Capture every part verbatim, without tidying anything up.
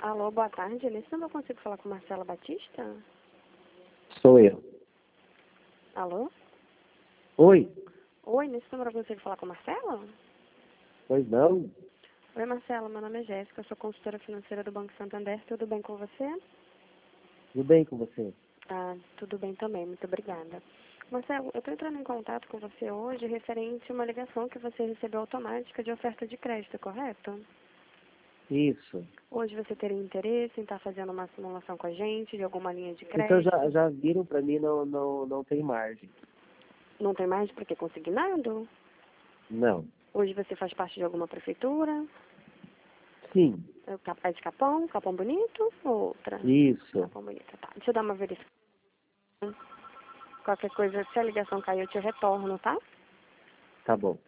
Alô, boa tarde. Nesse número eu consigo falar com Marcela Batista? Sou eu. Alô? Oi? Oi, nesse número eu consigo falar com Marcela? Pois não? Oi, Marcela. Meu nome é Jéssica. Eu sou consultora financeira do Banco Santander. Tudo bem com você? Tudo bem com você? Ah, tudo bem também. Muito obrigada. Marcelo, eu estou entrando em contato com você hoje referente a uma ligação que você recebeu automática de oferta de crédito, correto? Isso. Hoje você teria interesse em estar fazendo uma simulação com a gente de alguma linha de Então crédito? já, já viram para mim, não, não, não tem margem. Não tem mais porque consignado? Não. Hoje você faz parte de alguma prefeitura? Sim. É cap- é de Capão? Capão Bonito ou outra? Isso. Capão Bonito, tá. Deixa eu dar uma verificação. Qualquer coisa, se a ligação cair, eu te retorno, tá? Tá bom.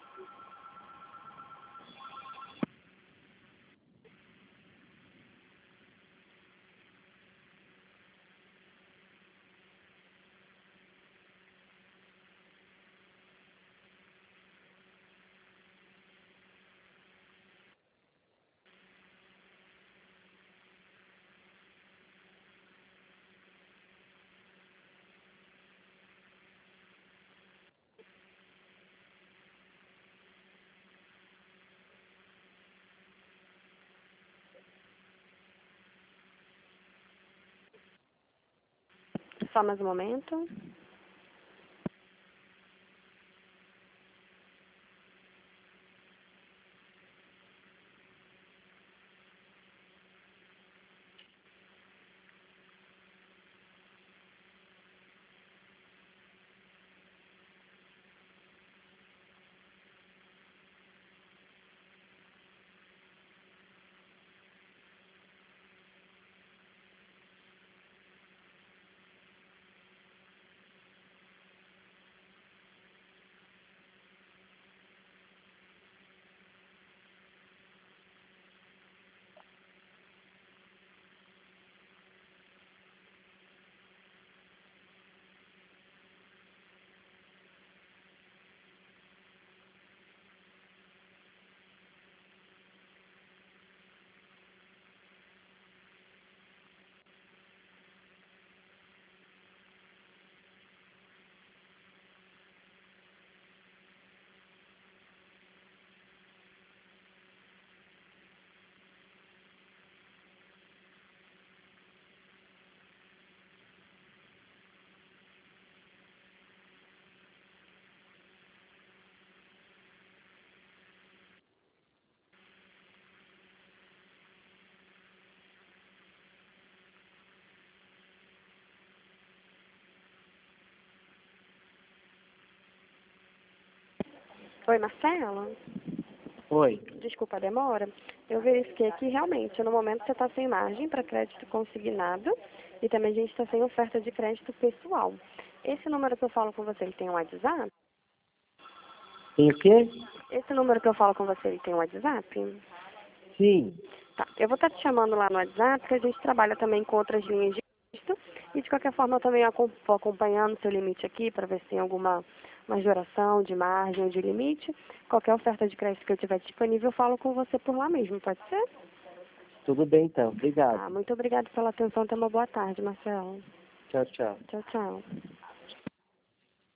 Só mais um momento. Oi, Marcela? Oi. Desculpa a demora. Eu verifiquei aqui, realmente, no momento você está sem margem para crédito consignado e também a gente está sem oferta de crédito pessoal. Esse número que eu falo com você, ele tem um WhatsApp? Tem o quê? Esse número que eu falo com você, ele tem um WhatsApp? Sim. Tá. Eu vou estar te chamando lá no WhatsApp, porque a gente trabalha também com outras linhas de crédito. E de qualquer forma eu também acom- vou acompanhando seu limite aqui para ver se tem alguma majoração de margem ou de limite. Qualquer oferta de crédito que eu tiver disponível, eu falo com você por lá mesmo, pode ser? Tudo bem então. Tá. Obrigado. Muito obrigada pela atenção. Tenha uma boa tarde, Marcelo. Tchau, tchau. Tchau, tchau.